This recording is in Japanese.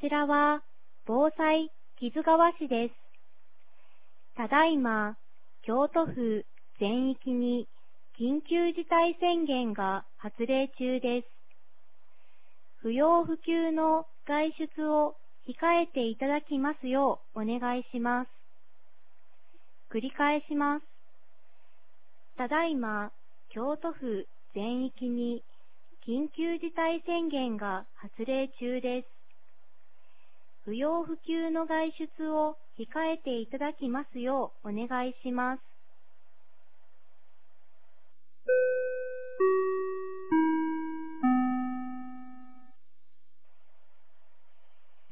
ちらは防災木津川市です。ただいま、京都府全域に緊急事態宣言が発令中です。不要不急の外出を控えていただきますようお願いします。繰り返します。ただいま、京都府全域に緊急事態宣言が発令中です。不要不急の外出を控えていただきますようお願いします。